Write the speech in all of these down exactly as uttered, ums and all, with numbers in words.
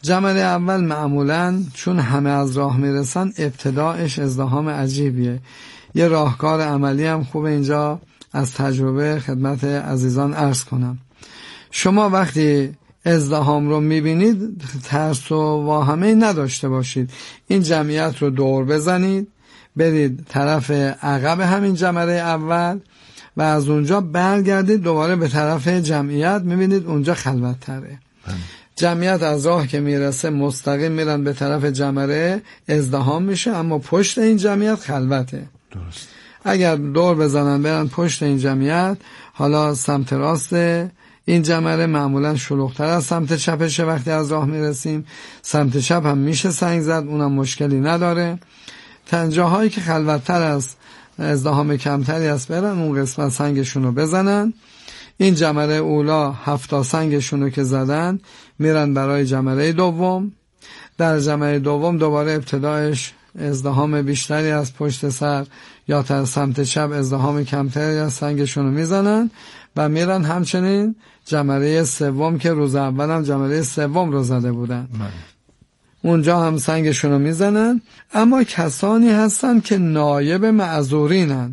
جمره اول معمولاً چون همه از راه میرسن ابتداعش ازدحام عجیبیه. یه راهکار عملی هم خوب اینجا از تجربه خدمت عزیزان عرض کنم. شما وقتی ازدحام رو میبینید ترس و واهمه نداشته باشید، این جمعیت رو دور بزنید، برید طرف عقب همین جمره اول و از اونجا برگردید دوباره به طرف جمعیت، میبینید اونجا خلوت تره. جمعیت از راه که میرسه مستقیم میرن به طرف جمره، ازدحام میشه، اما پشت این جمعیت خلوته. درست. اگر دور بزنن برن پشت این جمعیت، حالا سمت راست این جمره معمولا شلوغ‌تر از سمت چپشه. وقتی از راه میرسیم سمت چپ هم میشه سنگ زد، اونم مشکلی نداره. تنجاهایی که خلوت‌تر از ازدحام کمتری است برن اون قسمت سنگشون رو بزنن. این جمره اولا هفتا سنگشون رو که زدن میرن برای جمره دوم. در جمره دوم دوباره ابتدایش ازدحام بیشتری از پشت سر یا تا سمت چپ ازدحام کمتری از سنگشون رو میزنن و میرن همچنین جمره سوم که روز اول هم جمره سوم رو زده بودن من. اونجا هم سنگشون رو میزنن. اما کسانی هستن که نایب معذورینن.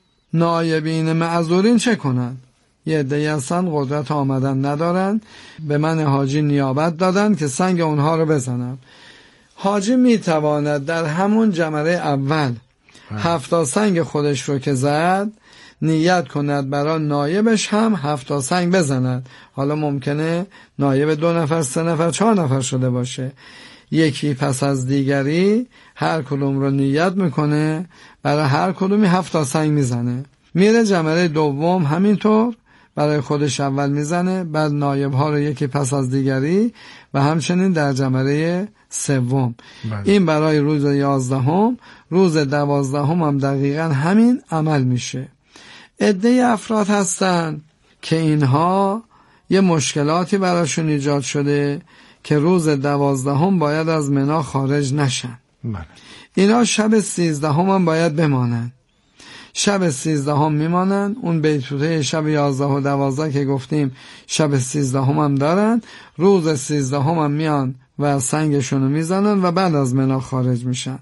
نایبین معذورین چه کنن؟ یه عده‌ای هستن قدرت آمدن ندارن، به من حاجی نیابت دادن که سنگ اونها رو بزنم. حاجی میتواند در همون جمره اول هفتا سنگ خودش رو که زد نیت کند برای نایبش هم هفتا سنگ بزند. حالا ممکنه نایب دو نفر، سه نفر، چهار نفر شده باشه. یکی پس از دیگری هر کدوم رو نیت میکنه برای هر کدومی هفتا سنگ میزنه. میره جمره دوم همینطور برای خودش اول میزنه، بعد نایب ها رو یکی پس از دیگری و همچنین در جمره سوم. این برای روز یازدهم. روز دوازدهم هم دقیقا همین عمل میشه. عده افراد هستن که اینها یه مشکلاتی براشون ایجاد شده که روز دوازدهم باید از منا خارج نشن. من. اینا شب سیزدهم هم باید بمانن. شب سیزدهم میمانن. اون بیتوته شب یازده و دوازده که گفتیم شب سیزدهم هم دارن. روز سیزدهم هم میان و سنگشونو میزنن و بعد از منا خارج میشن.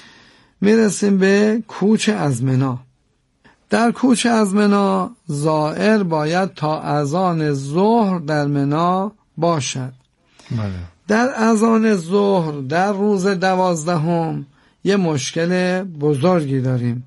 میرسیم به کوچ از منا. در کوچ از منا زائر باید تا اذان ظهر در منا باشد. بله. در اذان ظهر در روز دوازدهم یه مشکل بزرگی داریم.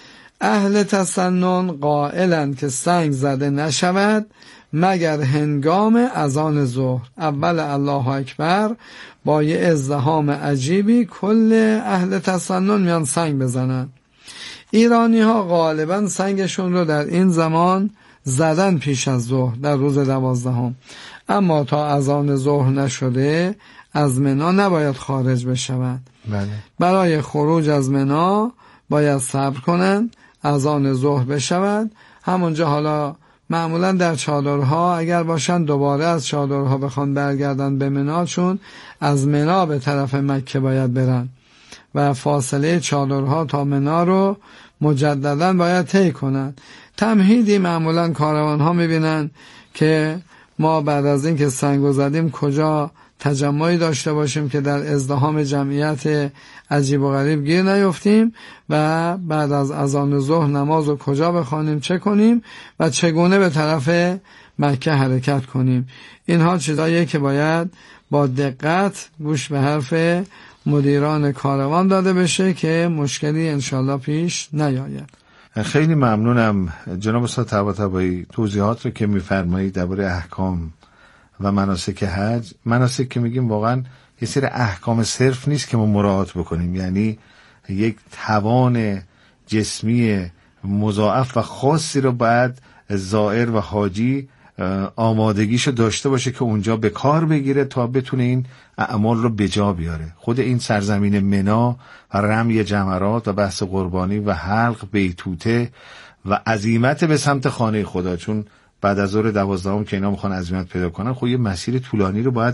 اهل تسنن قائلند که سنگ زده نشود مگر هنگام اذان ظهر. اول الله اکبر با یه ازدحام عجیبی کل اهل تسنن میان سنگ بزنن. ایرانی ها غالبا سنگشون رو در این زمان زدن پیش از ظهر در روز دوازدهم، اما تا اذان ظهر نشده از منا نباید خارج بشوند. بله. برای خروج از منا باید صبر کنند اذان ظهر بشود. همونجا حالا معمولا در چادرها اگر باشن دوباره از چادرها بخوان برگردن به منا، چون از منا به طرف مکه باید برن و فاصله چادرها تا منا رو مجددا باید طی کنن. تمهیدی معمولا کاروان ها میبینن که ما بعد از این که سنگو زدیم کجا تجمعی داشته باشیم که در ازدحام جمعیت عجیب و غریب گیر نیفتیم و بعد از اذان ظهر نماز رو کجا بخوانیم، چه کنیم و چگونه به طرف مکه حرکت کنیم. اینها چیزاییه که باید با دقت گوش به حرف مدیران کاروان داده بشه که مشکلی انشالله پیش نیاید. خیلی ممنونم جناب استاد طباطبایی توضیحات رو که میفرمایید درباره احکام و مناسک حج. مناسک که میگیم واقعا یه سری احکام صرف نیست که ما مراعات بکنیم، یعنی یک توان جسمی مضاعف و خاصی رو بعد زائر و حاجی آمادگیشو داشته باشه که اونجا به کار بگیره تا بتونه این اعمال رو به جا بیاره. خود این سرزمین منا و رمی جمرات و بحث قربانی و حلق بیتوته و عزیمت به سمت خانه خدا، چون بعد از ظهر دوازدهم که اینا میخوان عزیمت پیدا کنن خب یه مسیر طولانی رو باید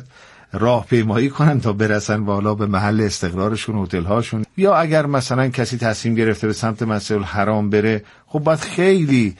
راهپیمایی کنن تا برسن بالا به محل استقرارشون، هتل هاشون. یا اگر مثلا کسی تصمیم گرفته به سمت مسجد الحرام بره، خب باید خیلی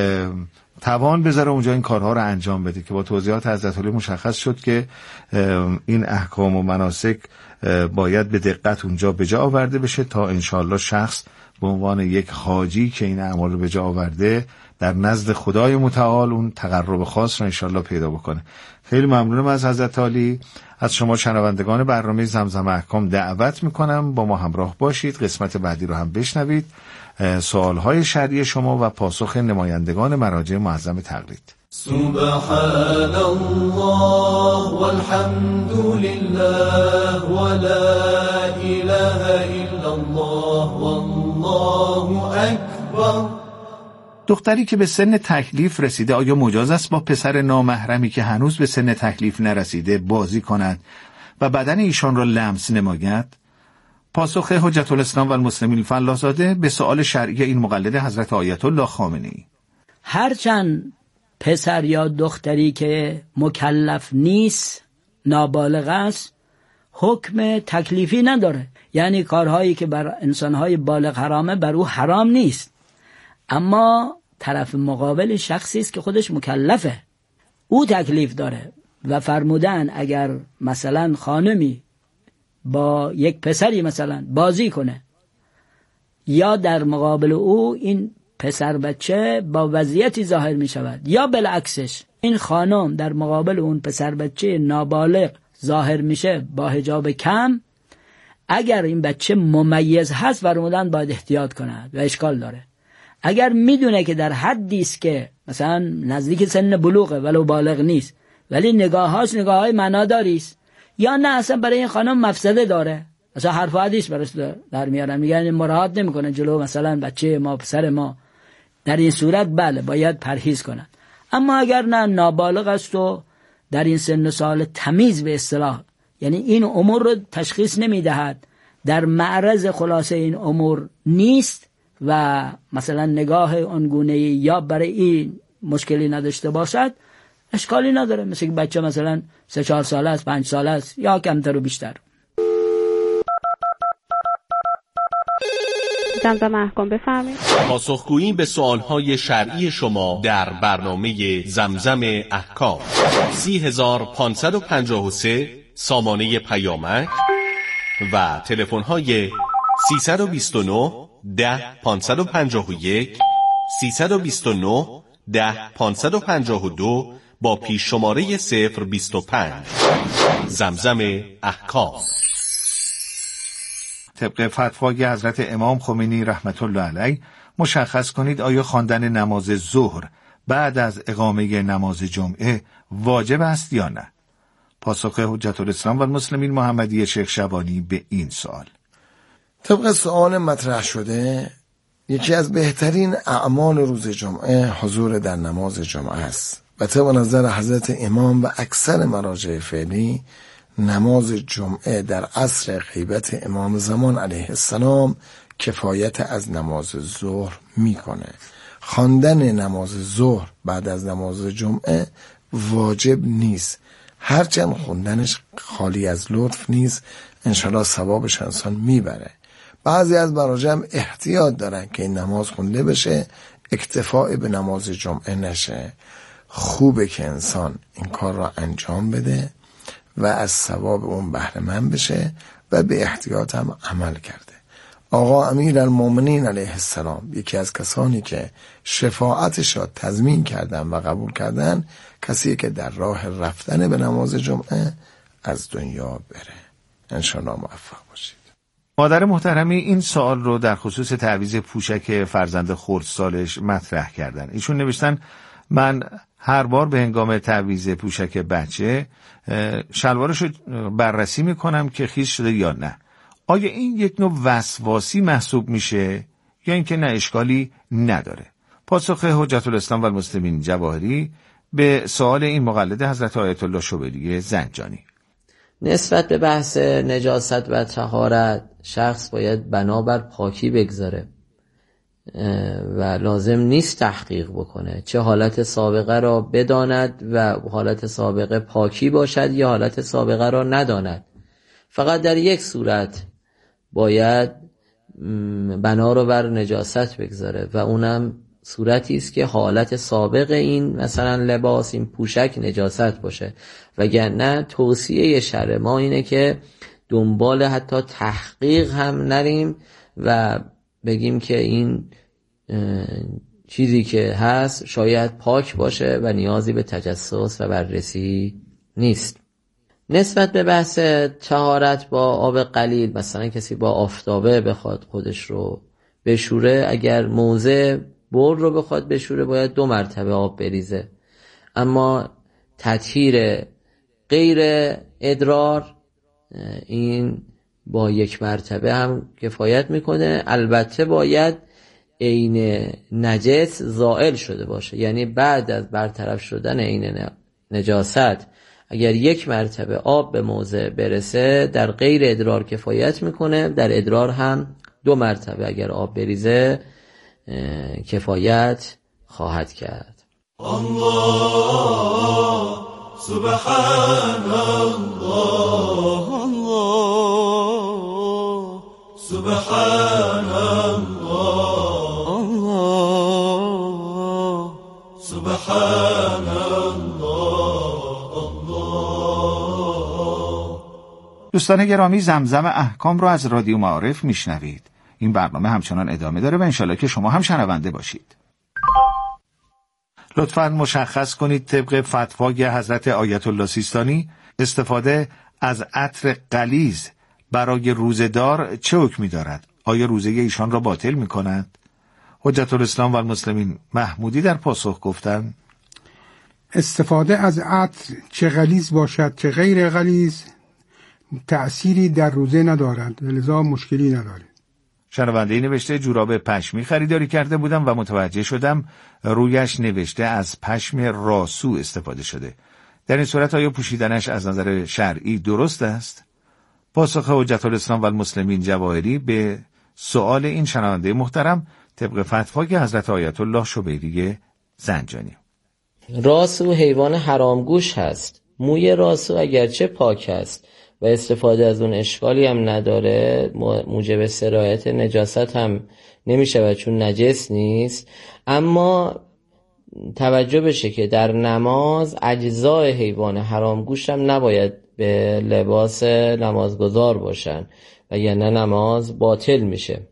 توان بذاره اونجا این کارها رو انجام بده که با توضیحات حضرت علی مشخص شد که این احکام و مناسک باید به دقت اونجا به جا آورده بشه تا انشالله شخص به عنوان یک حاجی که این اعمال رو به جا آورده در نزد خدای متعال اون تقرب خاص رو انشالله پیدا بکنه. خیلی ممنونم از حضرت علی. از شما شنوندگان برنامه زمزم احکام دعوت میکنم با ما همراه باشید، قسمت بعدی رو هم بشنوید، سوالهای شرعی شما و پاسخ نمایندگان مراجع معظم تقلید. سبحان الله والحمد لله ولا اله الا الله والله اکبر. دختری که به سن تکلیف رسیده آیا مجاز است با پسر نامحرمی که هنوز به سن تکلیف نرسیده بازی کند و بدن ایشان را لمس نماید؟ پاسخ حجت الاسلام و المسلمین فلاح‌زاده به سؤال شرعی این مقلد حضرت آیت الله خامنه‌ای. هرچند پسر یا دختری که مکلف نیست، نابالغ است، حکم تکلیفی نداره، یعنی کارهایی که بر انسانهای بالغ حرامه بر او حرام نیست، اما طرف مقابل شخصی است که خودش مکلفه، او تکلیف داره و فرمودن اگر مثلا خانمی با یک پسری مثلا بازی کنه یا در مقابل او این پسر بچه با وضعیتی ظاهر می شود یا بالعکسش این خانم در مقابل اون پسر بچه نابالغ ظاهر میشه با حجاب کم، اگر این بچه ممیز هست فرمودن باید احتیاط کند و اشکال داره. اگر میدونه که در حدی است که مثلا نزدیک سن بلوغه ولو بالغ نیست ولی نگاهاش نگاههای معناداری است، یا نه اصلا برای این خانم مفسده داره، مثلا حرف و حدیث براش در میارن میگن مراعات نمیکنه جلو مثلا بچه ما پسر ما، در این صورت بله باید پرهیز کنند. اما اگر نه نابالغ است و در این سن و سال تمیز به اصطلاح، یعنی این امور رو تشخیص نمیدهد، در معرض خلاصه این امور نیست و مثلا نگاه آنگونه یا برای این مشکلی نداشته باشد، اشکالی نداره. مثل که بچه مثلا سه چهار ساله است، پنج ساله است یا کمتر و بیشتر. زمزم احکام بفرمایید. پاسخگویی به سوالهای شرعی شما در برنامه زمزم احکام. سی هزار پانصد و پنجاه و سه سامانه پیامک و تلفن‌های سیصد و بیست و نه ده پانصد و پنجاه و یک، سیصد و بیست و نه ده پانصد و پنجاه و دو با پیش شماره صفر بیست و پنج. زمزم احکام. طبق فتوای حضرت امام خمینی رحمت الله علیه مشخص کنید آیا خواندن نماز ظهر بعد از اقامه نماز جمعه واجب است یا نه؟ پاسخ حجت الاسلام و المسلمین محمدی شیخ شبانی به این سوال. طبق سوال مطرح شده، یکی از بهترین اعمال روز جمعه حضور در نماز جمعه است و طبق نظر حضرت امام و اکثر مراجع فعلی نماز جمعه در عصر غیبت امام زمان علیه السلام کفایت از نماز ظهر میکنه. خواندن نماز ظهر بعد از نماز جمعه واجب نیست، هرچند خوندنش خالی از لطف نیست، انشالله ثوابش انسان میبره. بعضی از مراجع احتیاط دارن که این نماز خونده بشه، اکتفاء به نماز جمعه نشه. خوبه که انسان این کار را انجام بده و از ثواب اون بهره مند بشه و به احتیاط هم عمل کرده. آقا امیرالمومنین علیه السلام یکی از کسانی که شفاعتش را تضمین کردن و قبول کردن، کسی که در راه رفتن به نماز جمعه از دنیا بره. انشاءالله موفق باشید. مادر محترمی این سوال رو در خصوص تعویض پوشک فرزند خردسالش مطرح کردن. ایشون نوشتن من هر بار به هنگام تعویض پوشک بچه شلوارش رو بررسی میکنم که خیس شده یا نه. آیا این یک نوع وسواسی محسوب میشه یا اینکه نه اشکالی نداره؟ پاسخ حجت الاسلام و المسلمین جواهری به سوال این مقلد حضرت آیت الله شبلی زنجانی. نسبت به بحث نجاست و طهارت، شخص باید بنابر پاکی بگذاره. و لازم نیست تحقیق بکنه، چه حالت سابقه را بداند و حالت سابقه پاکی باشد یا حالت سابقه را نداند. فقط در یک صورت باید بنا رو بر نجاست بگذاره و اونم صورتی است که حالت سابق این مثلا لباس، این پوشک نجاست باشه. وگرنه توصیه شرع ما اینه که دنبال حتی تحقیق هم نریم و بگیم که این چیزی که هست شاید پاک باشه و نیازی به تجسس و بررسی نیست. نسبت به بحث طهارت با آب قلیل، مثلا کسی با آفتابه بخواد خودش رو بشوره، اگر موضع بول رو بخواد بشوره باید دو مرتبه آب بریزه. اما تطهیر غیر ادرار این با یک مرتبه هم کفایت میکنه. البته باید عین نجس زائل شده باشه، یعنی بعد از برطرف شدن عین نجاست اگر یک مرتبه آب به موضع برسه در غیر ادرار کفایت میکنه، در ادرار هم دو مرتبه اگر آب بریزه کفایت خواهد کرد. الله سبحان الله، الله سبحان الله، الله سبحان الله. دوستان گرامی، زمزم احکام رو از رادیو معارف میشنوید. این برنامه همچنان ادامه داره و انشالله که شما هم شنونده باشید. لطفاً مشخص کنید طبق فتوای حضرت آیت الله سیستانی استفاده از عطر غلیظ برای روزه‌دار چه حکمی دارد؟ آیا روزه ایشان را باطل می کند؟ حجت الاسلام و المسلمین محمودی در پاسخ گفتند استفاده از عطر چه غلیظ باشد چه غیر غلیظ تأثیری در روزه ندارد، لذا مشکلی ندارد. شنونده نوشته جوراب پشمی خریداری کرده بودم و متوجه شدم رویش نوشته از پشم راسو استفاده شده. در این صورت آیا پوشیدنش از نظر شرعی درست است؟ پاسخ حجت الاسلام و المسلمین جواهری به سؤال این شنونده محترم طبق فتوای حضرت آیت الله شبیری زنجانی. راسو حیوان حرامگوش هست. موی راسو اگرچه پاک است و استفاده از اون اشکالی هم نداره، موجب سرایت نجاست هم نمیشه و چون نجس نیست، اما توجه بشه که در نماز اجزای حیوان حرامگوش هم نباید به لباس نمازگزار باشن و یعنی نماز باطل میشه.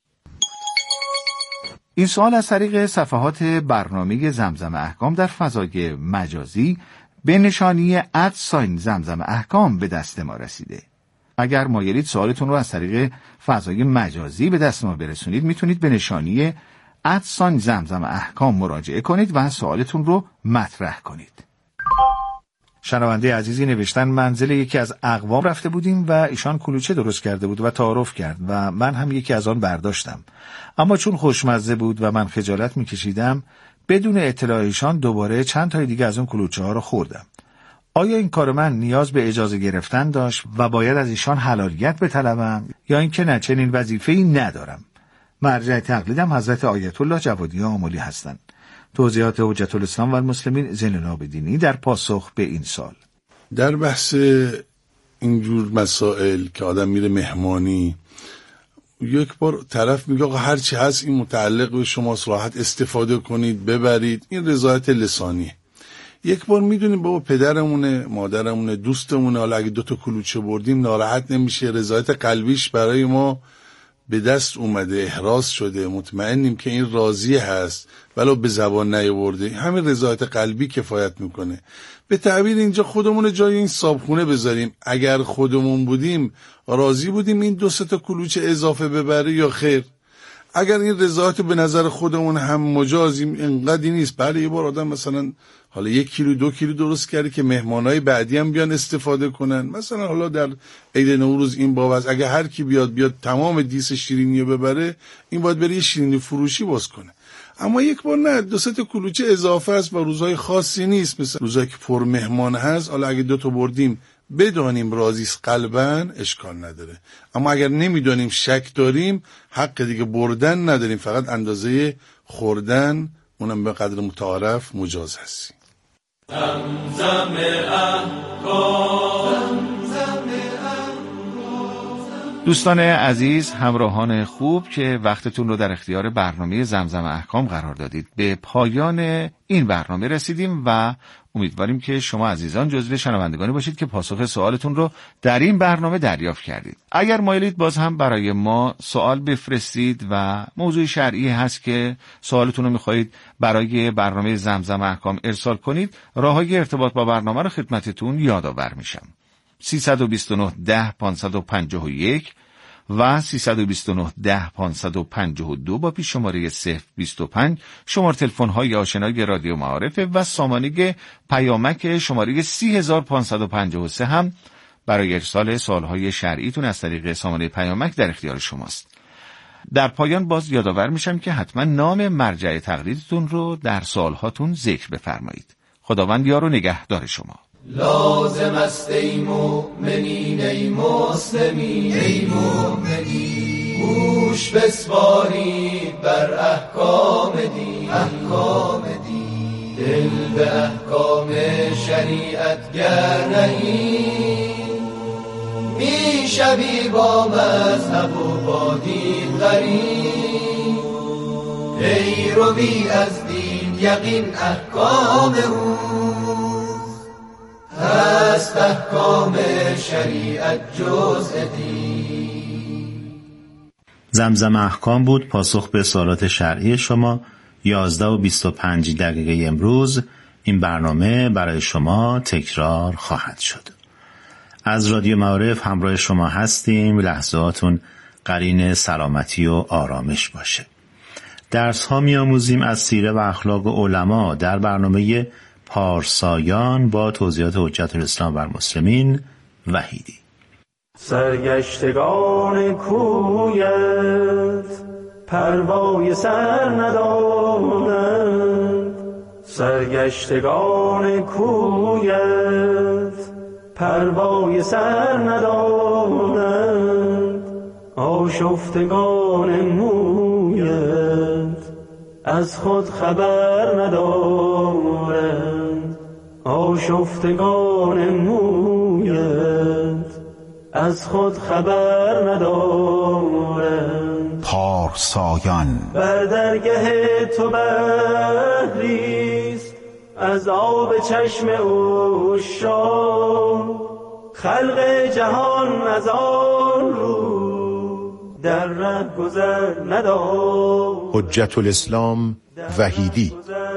این سوال از طریق صفحات برنامه زمزم احکام در فضای مجازی به نشانی ادساین زمزم احکام به دست ما رسیده. اگر مایلید سوالتون رو از طریق فضای مجازی به دست ما برسونید، میتونید به نشانی ادساین زمزم احکام مراجعه کنید و سوالتون رو مطرح کنید. شنونده عزیزی نوشتن منزل یکی از اقوام رفته بودیم و ایشان کلوچه درست کرده بود و تعارف کرد و من هم یکی از آن برداشتم، اما چون خوشمزه بود و من خجالت میکشیدم بدون اطلاع ایشان دوباره چند تای دیگه از اون کلوچه ها رو خوردم. آیا این کار من نیاز به اجازه گرفتن داشت و باید از ایشان حلالیت بطلبم یا اینکه نه چنین وظیفه‌ای ندارم؟ مرجع تقلیدم حضرت آیت الله جوادی آملی هستند. توضیحات حجت الاسلام و المسلمین زین العابدینی در پاسخ به این سال. در بحث اینجور مسائل که آدم میره مهمانی، یک بار طرف میگه آقا هر چی هست این متعلق به شماست، راحت استفاده کنید ببرید، این رضایت لسانیه. یک بار میدونیم بابا پدرمونه، مادرمونه، دوستمونه، حالا اگه دوتا کلوچه بردیم ناراحت نمیشه، رضایت قلبیش برای ما به دست اومده، احراز شده، مطمئنیم که این راضی هست ولو به زبان نیاورده، همین رضایت قلبی کفایت میکنه. به تعبیر اینجا خودمون جای این صابخونه بذاریم، اگر خودمون بودیم راضی بودیم این دو سه تا کلوچه اضافه ببره یا خیر؟ اگر این رضایت به نظر خودمون هم مجازیم اینقدری نیست، بله یه بار آدم مثلا حالا یک کیلو دو کیلو درست کرده که مهمانای بعدی هم بیان استفاده کنن، مثلا حالا در عید نوروز این بابت اگه هر کی بیاد بیاد تمام دیس شیرینی رو ببره، این باید بره یه شیرینی فروشی باز کنه. اما یک بار نه، دو سه تا کلوچه اضافه است و روزهای خاصی نیست، مثلا روزایی که پر مهمان هست، حالا اگه دو تا بردیم بدانیم رازیست قلباً اشکال نداره، اما اگر نمیدانیم شک داریم حق دیگه بردن نداریم، فقط اندازه خوردن اونم به قدر متعارف مجاز هستی. زمزم احکام. دوستان عزیز، همراهان خوب که وقتتون رو در اختیار برنامه زمزم احکام قرار دادید، به پایان این برنامه رسیدیم و امیدواریم که شما عزیزان جزو شنوندگانی باشید که پاسخ سوالتون رو در این برنامه دریافت کردید. اگر مایلید باز هم برای ما سوال بفرستید و موضوع شرعی هست که سوالتون رو میخواهید برای برنامه زمزم احکام ارسال کنید، راههای ارتباط با برنامه رو خدمتتون یادآور میشم. سیصد و بیست و نه ده پانصد و پنجاه و یک و سیصد و بیست و نه ده پانصد و پنجاه و دو با پیش شماره صفر بیست و پنج شماره تلفن های آشنای رادیو معارف و سامانه پیامک شماره سی هزار پانصد و پنجاه و سه هم برای ارسال سوالهای شرعیتون از طریق سامانه پیامک در اختیار شماست. در پایان باز یادآور میشم که حتما نام مرجع تقلیدتون رو در سوالهاتون ذکر بفرمایید. خداوند یار و نگهدار شما. لازم است ای مؤمنین ای مسلمین ای مؤمنین، گوش بسپارید بر احکام دین احکام دین، دل به احکام شریعت گر نهید، می شوی با مذهب و با دین غریب، پیروی از دین یقین احکام او هست، احکام شریعت جزء دین. زمزم احکام بود، پاسخ به سوالات شرعی شما. یازده و بیست و پنج دقیقه امروز این برنامه برای شما تکرار خواهد شد. از رادیو معارف همراه شما هستیم. لحظاتون قرین سلامتی و آرامش باشه. درس ها می آموزیم از سیره و اخلاق علما در برنامه پارسایان با توضیحات حجت الاسلام بر مسلمین وحیدی. سرگشتگان کویت پروای سر ندارند، سرگشتگان کویت پروای سر ندارند، آشفتگان مویت از خود خبر ندارند، آشفتگان مویت از خود خبر ندارند. پارسایان بر درگه تو بحریست از آب چشم عشاق، خلق جهان از آن رو در ره گذر ندارد. حجت الاسلام وحیدی.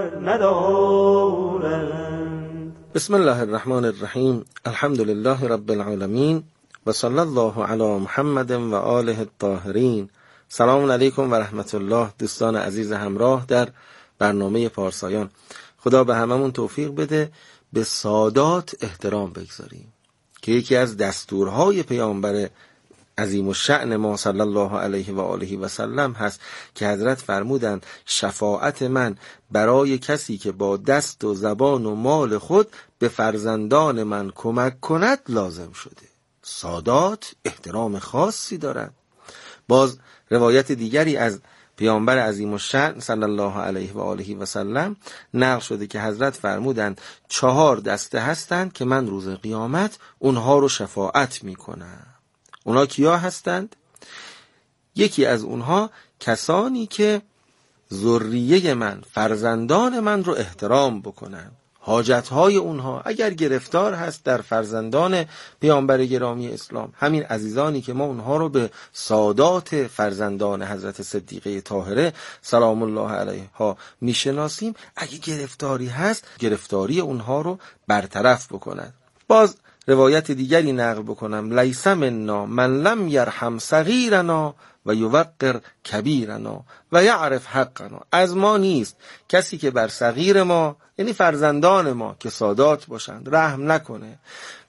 بسم الله الرحمن الرحیم. الحمد لله رب العالمین و صلی الله علی محمد و آله الطاهرین. سلام علیکم و رحمت الله. دوستان عزیز همراه در برنامه پارسایان، خدا به هممون توفیق بده به سادات احترام بگذاریم که یکی از دستورهای پیامبر عظیم الشأن ما صلی الله علیه و آله و سلم هست که حضرت فرمودند شفاعت من برای کسی که با دست و زبان و مال خود به فرزندان من کمک کند لازم شده. سادات احترام خاصی دارد. باز روایت دیگری از پیامبر عظیم الشأن صلی الله علیه و آله و سلم نقل شده که حضرت فرمودند چهار دسته هستند که من روز قیامت اونها رو شفاعت میکنم. اونها کیا هستند؟ یکی از اونها کسانی که ذریه من، فرزندان من رو احترام بکنن، حاجتهای اونها اگر گرفتار هست در فرزندان پیامبر گرامی اسلام، همین عزیزانی که ما اونها رو به سادات فرزندان حضرت صدیقه طاهره سلام الله علیها میشناسیم، اگه گرفتاری هست گرفتاری اونها رو برطرف بکنن. باز روایت دیگری نقل بکنم، لیس منا من لم یرحم صغیرنا و یوقر کبیرنا و یعرف حقنا. از ما نیست کسی که بر صغیر ما، یعنی فرزندان ما که سادات باشند، رحم نکنه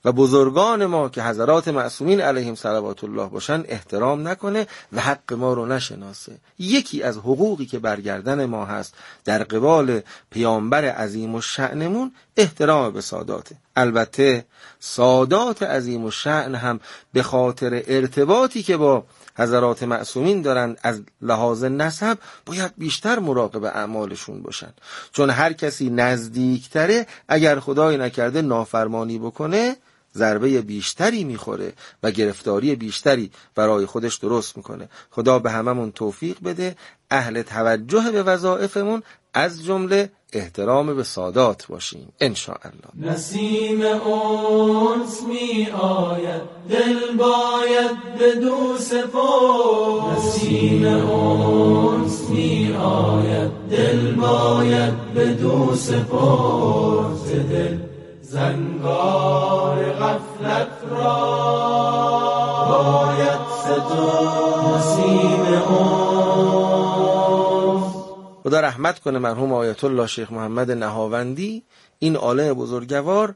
و بزرگان ما که حضرات معصومین علیهم صلوات الله باشن احترام نکنه و حق ما رو نشناسه. یکی از حقوقی که برگردن ما هست در قبال پیامبر عظیم الشأنمون احترام به ساداته. البته سادات عظیم الشأن هم به خاطر ارتباطی که با حضرات معصومین دارن از لحاظ نسب باید بیشتر مراقب اعمالشون باشن، چون هر کسی نزدیکتره اگر خدای نکرده نافرمانی بکنه ضربه بیشتری میخوره و گرفتاری بیشتری برای خودش درست میکنه. خدا به هممون توفیق بده اهل توجه به وظایفمون از جمله احترام به سادات باشیم ان شاء الله. نسیم انس می آید دل باید بدو سپرد، نسیم انس می آید دل باید بدو سپرد، دل زنگار غفلت را باید سترد. نسیم انس، خدا رحمت کنه مرحوم آیت الله شیخ محمد نهاوندی، این عالم بزرگوار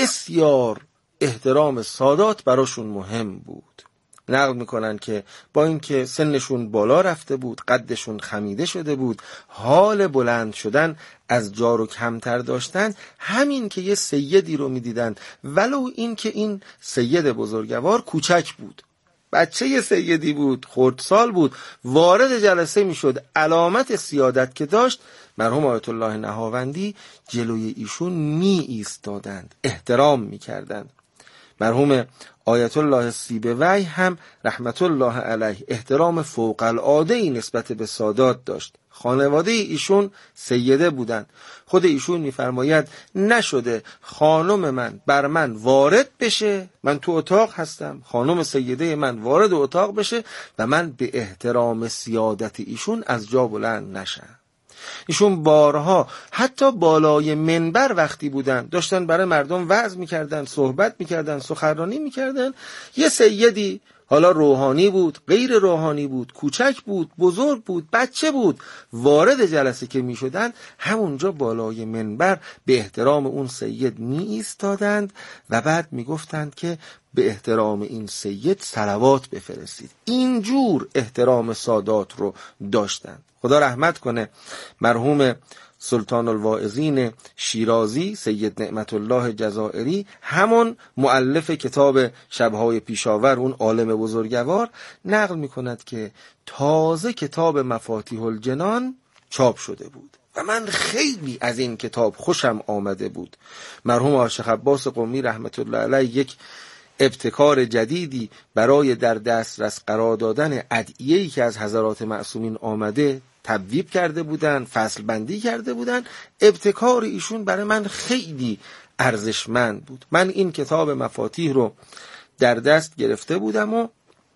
بسیار احترام سادات براشون مهم بود. نقل میکنن که با اینکه سنشون بالا رفته بود، قدشون خمیده شده بود، حال بلند شدن از جار و کمتر داشتن، همین که یه سیدی رو میدیدن ولو این که این سید بزرگوار کوچک بود، بچه یه سیدی بود، خردسال بود، وارد جلسه میشد، علامت سیادت که داشت، مرحوم آیت الله نهاوندی جلوی ایشون می ایستادند، احترام میکردند. مرحوم آیت الله سیبوی هم رحمت الله علیه احترام فوق العاده ای نسبت به سادات داشت. خانواده ایشون سیده بودند. خود ایشون میفرماید نشده خانم من بر من وارد بشه، من تو اتاق هستم، خانم سیده من وارد اتاق بشه و من به احترام سیادت ایشون از جا بلند نشم. ایشون بارها حتی بالای منبر وقتی بودن داشتن برای مردم وعظ میکردن، صحبت میکردن، سخنرانی میکردن، یه سیدی حالا روحانی بود، غیر روحانی بود، کوچک بود، بزرگ بود، بچه بود، وارد جلسه که میشدن همونجا بالای منبر به احترام اون سید می ایستادند و بعد میگفتند که به احترام این سید صلوات بفرستید. اینجور احترام سادات رو داشتند. خدا رحمت کنه مرحوم سلطان الواعظین شیرازی سید نعمت الله جزائری، همون مؤلف کتاب شبهای پیشاور، اون عالم بزرگوار، نقل می کند که تازه کتاب مفاتیح الجنان چاپ شده بود و من خیلی از این کتاب خوشم آمده بود. مرحوم شیخ عباس قمی رحمت الله علیه یک ابتکار جدیدی برای در دسترس قرار دادن ادعیه‌ای که از حضرات معصومین آمده تبویب کرده بودن، فصل بندی کرده بودن. ابتکار ایشون برای من خیلی ارزشمند بود. من این کتاب مفاتیح رو در دست گرفته بودم و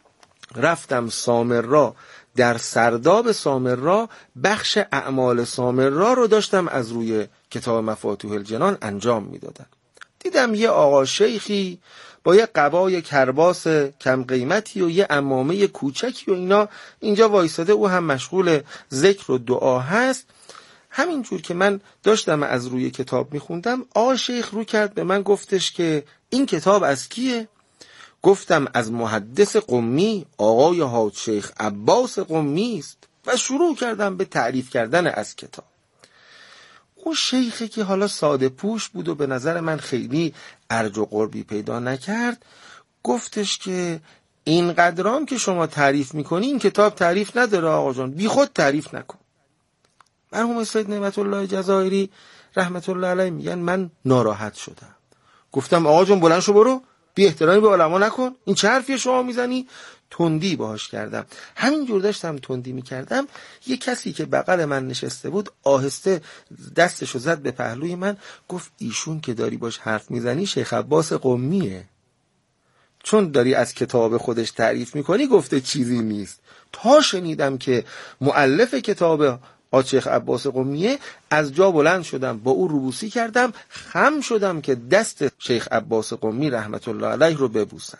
رفتم سامرا، در سرداب سامرا بخش اعمال سامرا رو داشتم از روی کتاب مفاتیح الجنان انجام میدادم. دیدم یه آقا شیخی با یه قبای کرباس کم قیمتی و یه عمامه کوچکی و اینا اینجا وایساده، او هم مشغول ذکر و دعا هست. همینجور که من داشتم از روی کتاب میخوندم، آقا شیخ رو کرد به من، گفتش که این کتاب از کیه؟ گفتم از محدث قمی آقای حاج شیخ عباس قمی است و شروع کردم به تعریف کردن از کتاب. اون شیخی که حالا ساده پوش بود و به نظر من خیلی ارج و قربی پیدا نکرد، گفتش که این قدرام که شما تعریف میکنی این کتاب تعریف نداره آقا جان، بی خود تعریف نکن. مرحوم سید نعمت الله جزائری رحمت الله علیه میگن من ناراحت شدم. گفتم آقا جان بلند شو برو، بی احترامی به علما نکن، این چه حرفی شما میزنی؟ تندی باهاش کردم. همینجور داشتم تندی میکردم، یه کسی که بغل من نشسته بود آهسته دستشو زد به پهلوی من، گفت ایشون که داری باش حرف میزنی شیخ عباس قمیه، چون داری از کتاب خودش تعریف میکنی گفته چیزی نیست. تا شنیدم که مؤلف کتاب آج شیخ عباس قمیه، از جا بلند شدم، با او روبوسی کردم، خم شدم که دست شیخ عباس قمی رحمت الله علیه رو ببوسم.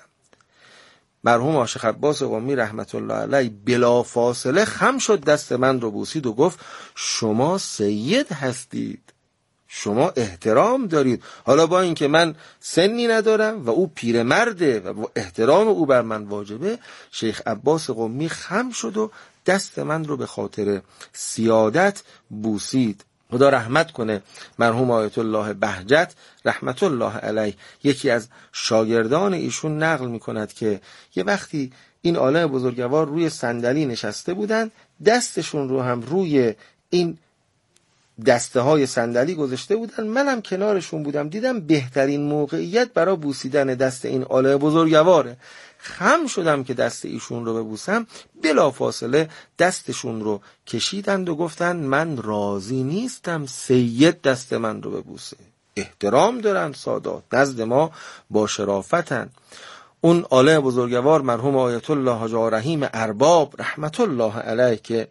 مرحوم شیخ عباس قمی رحمت الله علیه بلا فاصله خم شد، دست من رو بوسید و گفت شما سید هستید، شما احترام دارید. حالا با اینکه من سنی ندارم و او پیرمرده و احترام او بر من واجبه، شیخ عباس قمی خم شد و دست من رو به خاطر سیادت بوسید. خدا رحمت کنه مرحوم آیت الله بهجت رحمت الله علیه، یکی از شاگردان ایشون نقل میکند که یه وقتی این عالم بزرگوار روی صندلی نشسته بودن، دستشون رو هم روی این دسته های صندلی گذاشته بودن، منم کنارشون بودم، دیدم بهترین موقعیت برای بوسیدن دست این عالم بزرگواره. خم شدم که دست ایشون رو ببوسم، بلافاصله دستشون رو کشیدند و گفتن من راضی نیستم سید دست من رو ببوسه. احترام دارن سادات، نزد ما با شرافتن. اون عالم بزرگوار مرحوم آیت الله حاج رحیم ارباب رحمت الله علیه که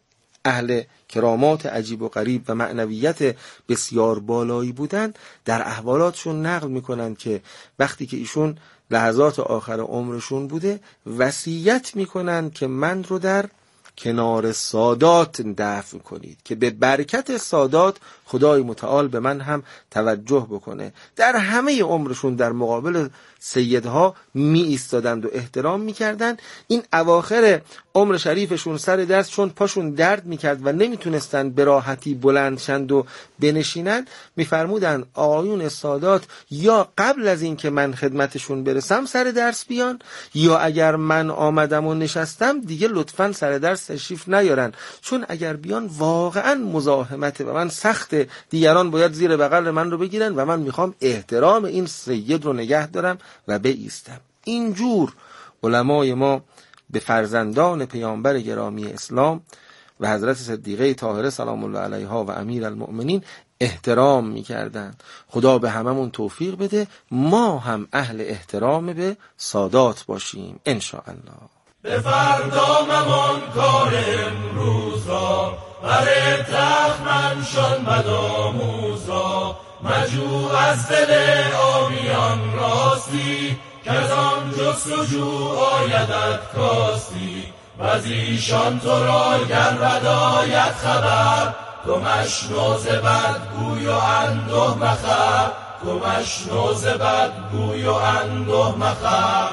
اهل کرامات عجیب و غریب و معنویت بسیار بالایی بودند، در احوالاتشون نقل میکنند که وقتی که ایشون لحظات آخر عمرشون بوده، وصیت میکنند که من رو در کنار سادات دفن کنید که به برکت سادات خدای متعال به من هم توجه بکنه. در همه عمرشون در مقابل سیدها می ایستادند و احترام می کردند. این اواخر عمر شریفشون سر درس چون پاشون درد می کرد و نمی تونستن به راحتی بلند شند و بنشینن، می فرمودن آقایون سادات یا قبل از این که من خدمتشون برسم سر درس بیان، یا اگر من آمدم و نشستم دیگه لطفاً سر درس تشریف نیارن، چون اگر بیان واقعاً مزاحمته و من سخت، دیگران باید زیر بغل من رو بگیرن و من میخوام احترام این سید رو نگه دارم و بایستم. اینجور علمای ما به فرزندان پیامبر گرامی اسلام و حضرت صدیقه طاهره سلام الله علیها و امیر المؤمنین احترام میکردن. خدا به هممون توفیق بده ما هم اهل احترام به سادات باشیم ان شاء الله. به فردا ممان کار امروز را، بر تخمن شان بدآموز را، مجو از دل آبیان راستی، که از آن جستجو آیدت کاستی، و از ایشان تو را گر بداید خبر، تو مشنو ز بدگوی و انده مخر، تو مشنو ز بدگوی و انده مخر.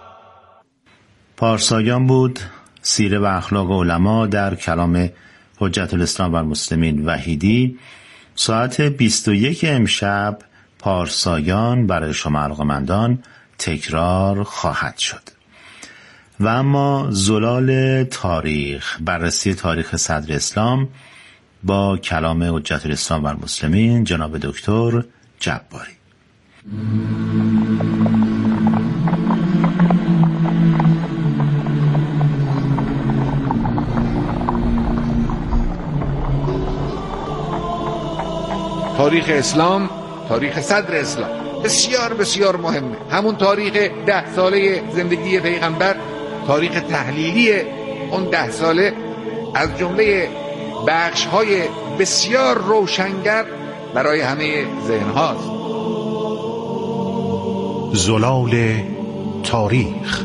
پارسایان بود سیره و اخلاق علما در کلام حجت الاسلام و المسلمین وحیدی. ساعت بیست و یک امشب پارسایان برای شما علاقه‌مندان تکرار خواهد شد. و اما زلال تاریخ، بررسی تاریخ صدر اسلام با کلام حجت الاسلام و المسلمین جناب دکتر جباری. تاریخ اسلام، تاریخ صدر اسلام بسیار بسیار مهمه. همون تاریخ ده ساله زندگی پیغمبر، تاریخ تحلیلی اون ده ساله، از جمله بخش‌های بسیار روشنگر برای همه ذهن هاست. زلال تاریخ.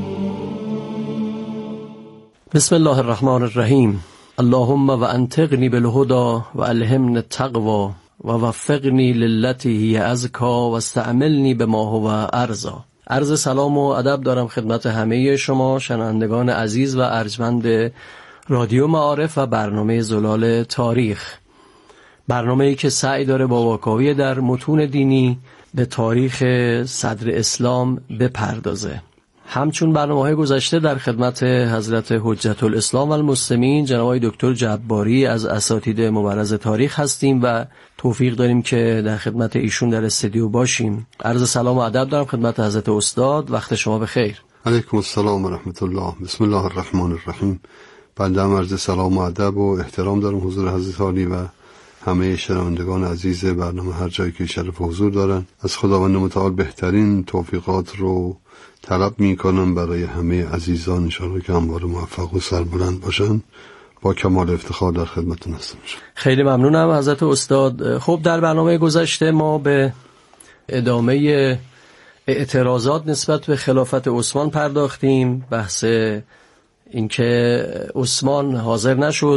بسم الله الرحمن الرحیم. اللهم و انتقنی بالهدى و الهمنی التقوى و وفقنی للتی هی ازکا و استعملنی بما هو ارضا. عرض سلام و ادب دارم خدمت همه شما شنوندگان عزیز و ارجمند رادیو معارف و برنامه زلال تاریخ، برنامه‌ای که سعی داره با واکاوی در متون دینی به تاریخ صدر اسلام بپردازه. همچون برنامه‌های گذشته در خدمت حضرت حجت الاسلام و المسلمین جناب دکتر جباری از اساتید مبرز تاریخ هستیم و توفیق داریم که در خدمت ایشون در استودیو باشیم. عرض سلام و ادب دارم خدمت حضرت استاد، وقت شما بخیر. علیکم السلام و رحمت الله. بسم الله الرحمن الرحیم. بنده هم عرض سلام و ادب و احترام دارم حضور حضرت عالی و همه شنوندگان عزیز برنامه هر جایی که شرف حضور دارن. از خداوند متعال بهترین توفیقات رو طلب می کنم برای همه عزیزان، انشاءالله که همواره موفق و سربلند باشن. با کمال افتخار در خدمتتون هستم. خیلی ممنونم حضرت استاد. خب در برنامه گذشته ما به ادامه اعتراضات نسبت به خلافت عثمان پرداختیم. بحث اینکه عثمان حاضر نشد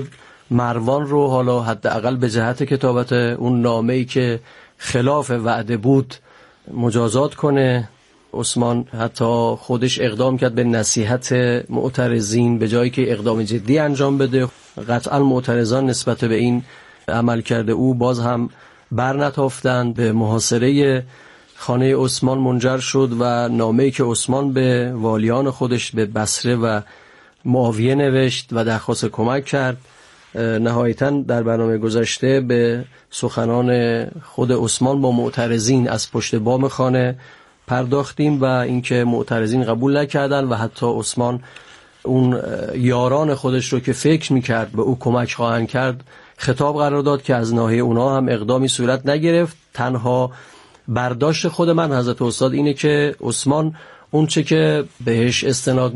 مروان رو حالا حداقل به جهت کتابت اون نامه‌ای که خلاف وعده بود مجازات کنه. عثمان حتی خودش اقدام کرد به نصیحت معترضین به جایی که اقدام جدی انجام بده. قطعا معترضان نسبت به این عمل کرده او باز هم برنتافتند، به محاصره خانه عثمان منجر شد و نامه‌ای که عثمان به والیان خودش به بصره و معاویه نوشت و درخواست کمک کرد. نهایتاً در برنامه گذشته به سخنان خود عثمان با معترضین از پشت بام خانه پرداختیم و اینکه معترضین قبول نکردن و حتی عثمان اون یاران خودش رو که فکر میکرد به او کمک خواهند کرد خطاب قرار داد که از ناحیه اونا هم اقدامی صورت نگرفت. تنها برداشت خود من حضرت استاد اینه که عثمان اون چه که بهش استناد